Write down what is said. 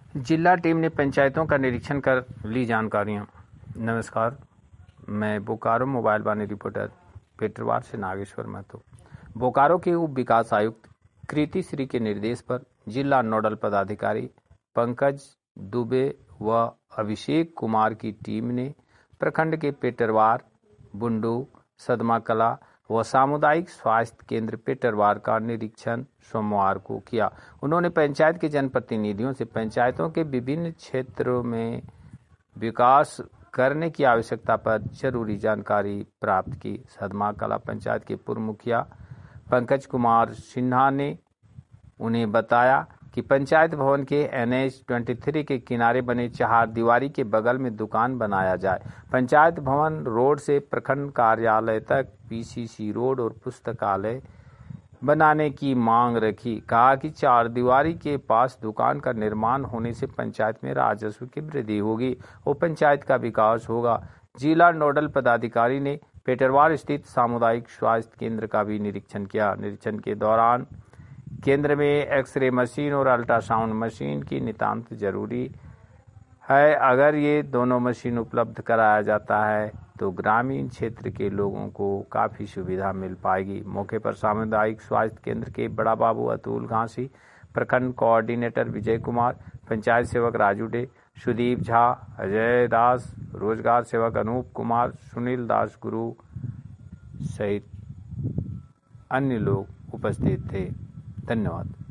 जिला टीम ने पंचायतों का निरीक्षण कर ली जानकारियां। नमस्कार, मैं बोकारो मोबाइल वाणी रिपोर्टर पेटरवार से नागेश्वर महतो। बोकारो के उप विकास आयुक्त कृति श्री के निर्देश पर जिला नोडल पदाधिकारी पंकज दुबे व अभिषेक कुमार की टीम ने प्रखंड के पेटरवार, बुंडू, सदमा कला व सामुदायिक स्वास्थ्य केंद्र पेटरवार का निरीक्षण सोमवार को किया। उन्होंने पंचायत के जनप्रतिनिधियों से पंचायतों के विभिन्न क्षेत्रों में विकास करने की आवश्यकता पर जरूरी जानकारी प्राप्त की। सदमा कला पंचायत के पूर्व मुखिया पंकज कुमार सिन्हा ने उन्हें बताया कि पंचायत भवन के NH-23 के किनारे बने 4 दीवारी के बगल में दुकान बनाया जाए। पंचायत भवन रोड से प्रखंड कार्यालय तक PCC रोड और पुस्तकालय बनाने की मांग रखी। कहा कि 4 दीवारी के पास दुकान का निर्माण होने से पंचायत में राजस्व की वृद्धि होगी और पंचायत का विकास होगा। जिला नोडल पदाधिकारी ने पेटरवार स्थित सामुदायिक स्वास्थ्य केंद्र का भी निरीक्षण किया। निरीक्षण के दौरान केंद्र में एक्सरे मशीन और अल्ट्रासाउंड मशीन की नितांत जरूरी है। अगर ये दोनों मशीन उपलब्ध कराया जाता है तो ग्रामीण क्षेत्र के लोगों को काफ़ी सुविधा मिल पाएगी। मौके पर सामुदायिक स्वास्थ्य केंद्र के बड़ा बाबू अतुल घासी, प्रखंड कोऑर्डिनेटर विजय कुमार, पंचायत सेवक राजू डे, सुदीप झा, अजय दास, रोजगार सेवक अनूप कुमार, सुनील दास गुरु सहित अन्य लोग उपस्थित थे। धन्यवाद।